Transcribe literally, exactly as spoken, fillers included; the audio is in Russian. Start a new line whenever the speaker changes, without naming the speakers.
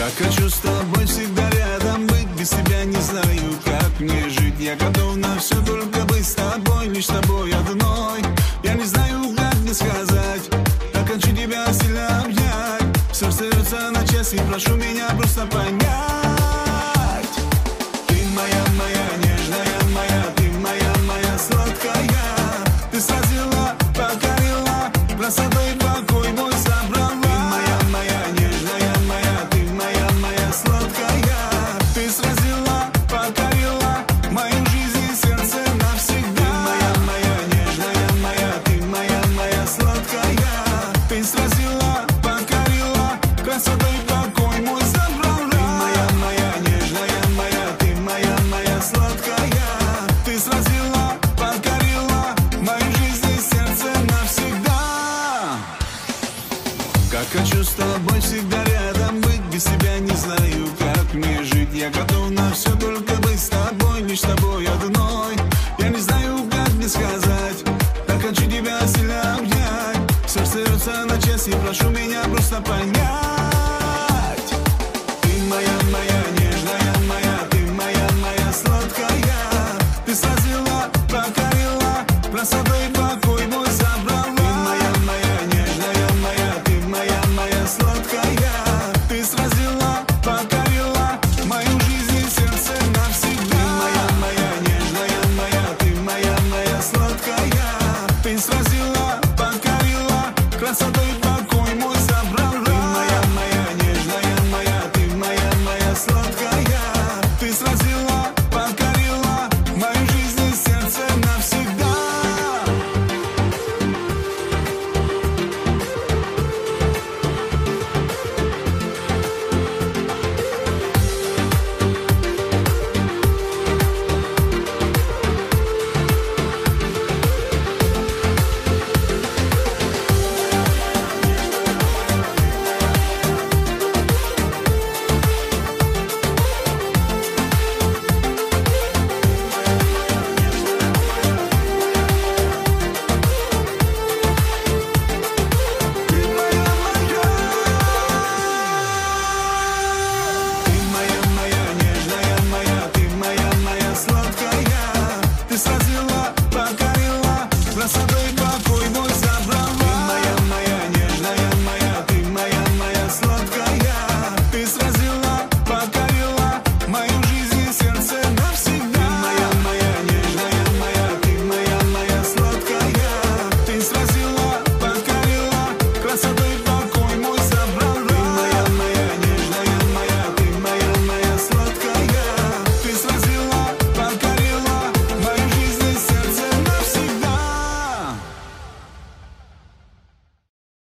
Как хочу с тобой всегда рядом быть, без тебя не знаю, как мне жить. Я готов на все, только быть с тобой, лишь с тобой одной. Я не знаю, как мне сказать, как хочу тебя сильно обнять. Сердце рвется на час и прошу меня просто понять. Ты моя, моя